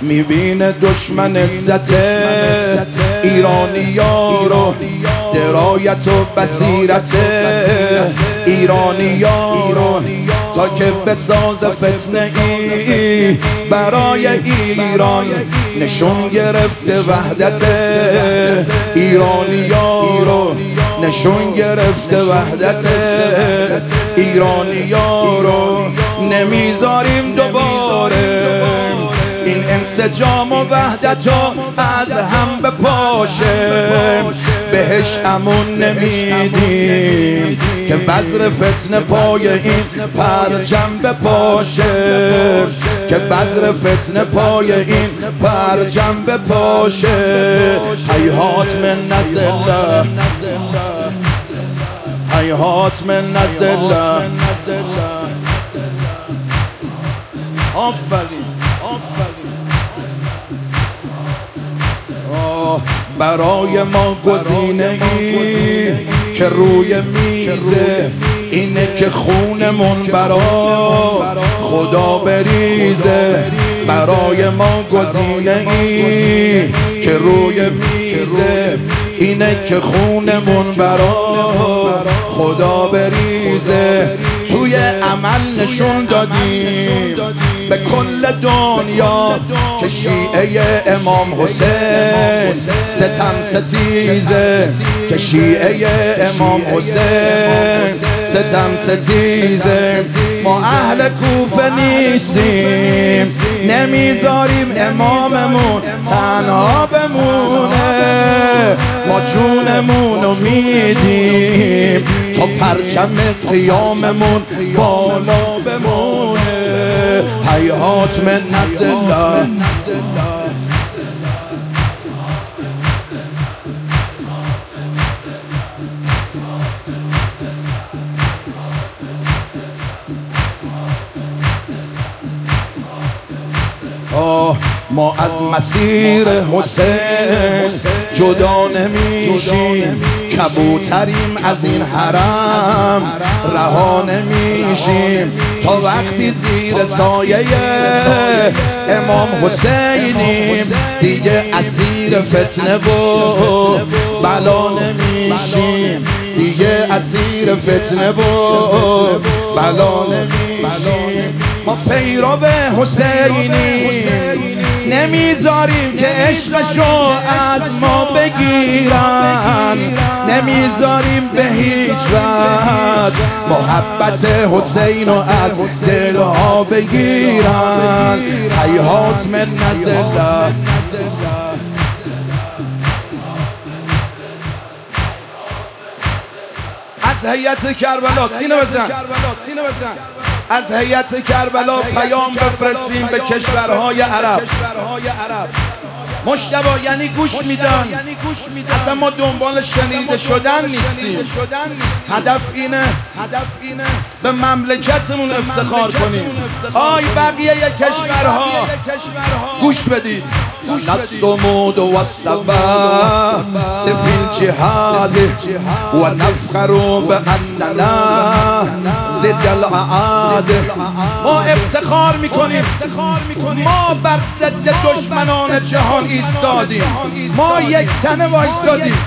میبینه دشمن عزت ایرانیا رو، درایت و بصیرت ایرانیا رو، تا که بساز فتنه ای برای ایران. نشون گرفته وحدت ایرانیا رو، نشون گرفته وحدت ایرانیا رو. نمیذاریم دوباره این انسجام و وحدت رو از هم بپاشه، بهش امون نمیدیم که بذر فتنه پای این پرچم بپاشه، که بذر فتنه پای این پرچم بپاشه. هیهات من نزله، هیهات من نزله. آفرین برای ما گزینه ای که روی میزه، اینه که خونمون برا خدا بریزه. برای ما گزینه ای که روی میزه، اینه که خونمون برا خدا بریزه. توی عمل نشون دادیم به کل دنیا که شیعه امام حسین ستم ستیزه، که شیعه امام حسین ستم ستیزه. ما اهل کوفه نیستیم، نمیذاریم اماممون تنها بمونه. ما جونمونو میدیم تا پرچم قیاممون بالا بمونه. هیهات من نزله. ما از مسیر حسین جدا نمیشیم، کبوتریم از این حرم رها نمیشیم. تا وقتی زیر سایه امام حسینیم، دیگه اسیر فتنه و بلا نمیشیم، دیگه اسیر فتنه و بلا نمیشیم. ما پیرو حسینیم، نمیذاریم که عشقشو از ما بگیرن، نمیذاریم به هیچ وجه محبت حسین رو از دلها بگیرن. هیهات من نزله. از هیئت کربلا سینه بزن، از هیئت کربلا پیام بفرستیم به کشورهای عرب. مجتبی یعنی گوش میدن، اصلا ما دنبال شنیده شدن نیستیم. هدف اینه به مملکتمون افتخار کنیم. آی بقیه کشورها گوش بدید. نصمود و الثبات فی الجهاد و نفخر باننا ضد الاعاده. ما افتخار میکنیم، ما بر ضد دشمنان جهان ایستادیم، ما یک تنه وایستادیم.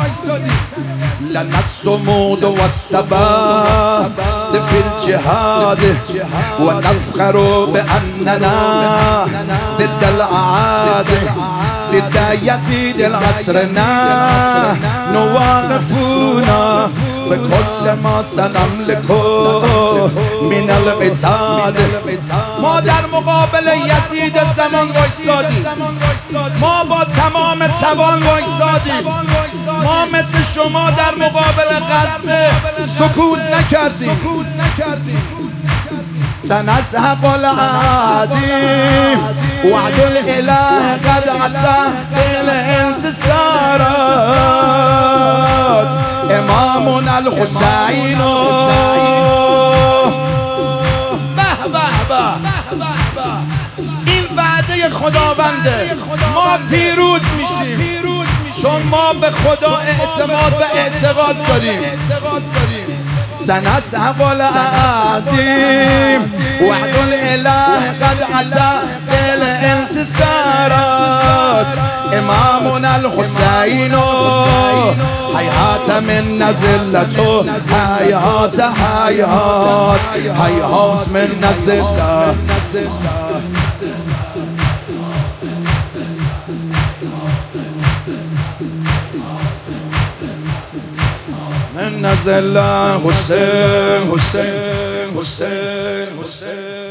لنصمود و الثبات فی الجهاد و نفخر باننا ضد الاعاده ضد یزید العصرنا نواقفونا بكل ما سنملك من القتال. ما در مقابل یزید زمان وایستادیم، ما با تمام توان وایستادیم. ما مثل شما در مقابل غزه سکوت نکردیم. سنسحق العادي وعد الإله قد أتى بالانتصارات. إمامنا الحسين این وعده خداونده، ما پیروز میشیم چون ما به خدا اعتماد و اعتقاد داریم. سنسحق العادي وعد الإله قد أتى بالانتصار. إمامنا الحسين هيهات من نزلته هيهات هيهات هيهات من نزله من نزل حسين حسين حسين حسين